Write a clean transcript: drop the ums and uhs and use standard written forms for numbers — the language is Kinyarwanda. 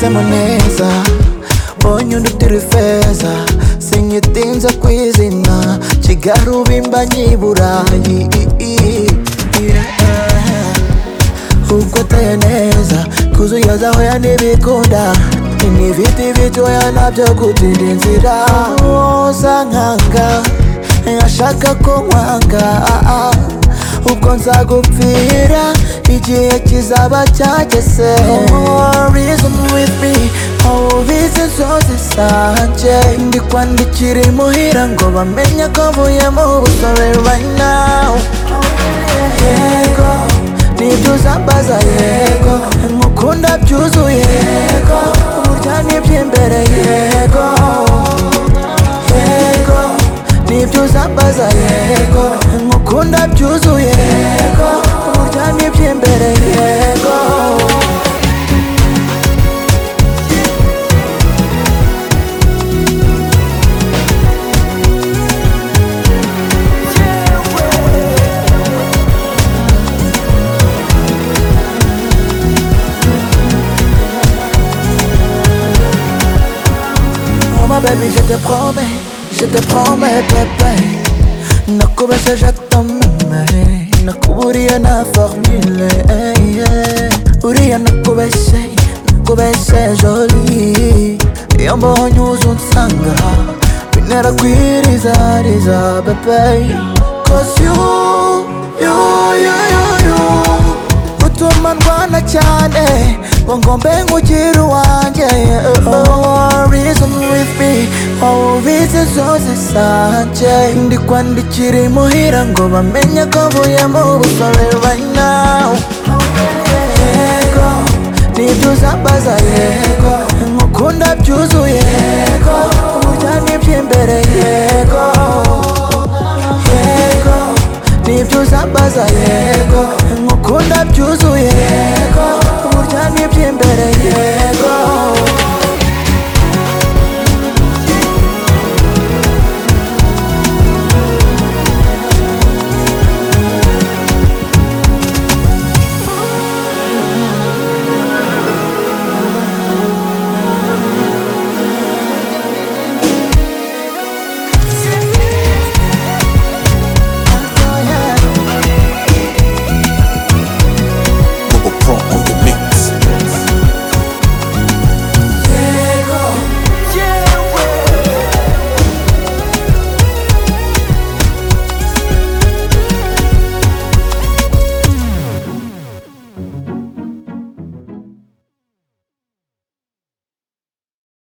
wahisemo neza mbonye undutira ifeza sinyitinza kwizina Kigali ubimba nyiburayi ubwo ateye neza kuzuyaza aho ya ntibikunda n'ibiti bitoya nabyo gutinda inzira woza nkanga nkashaka ko nkwanga ubwo nzagupfira igihe kizaba cyageze reason with me ubizi zose sanje ndi kwandikira imuhira ngo bamenye ko mvuye mu busore right now yego nibyo uzambaza yego nkukunda byuzuye yego burya n'iby'imbere yego yego nibyo uzambaza yego nkukunda byuzuye yego burya n'iby'imbere yego Baby, je te promets, bébé. Nakubeshe je t'aime, nakuburiye na formule. Uriya nakubeshe jolie. Iyo mbonye uzunsanga bintera kwirizariza, bébé. Cause you utuma ndwana cyane ngo ngombe nkugire uwanjye reason with me ubizi zose sanje ndi kwandikira imuhira ngo bamenye ko mvuye mu busore right now yego nibyo uzambaza yego nkukunda byuzuye yego burya n'iby'imbere yego yego nibyo uzambaza yego nkukunda byuzuye yego burya n'iby'imbere yego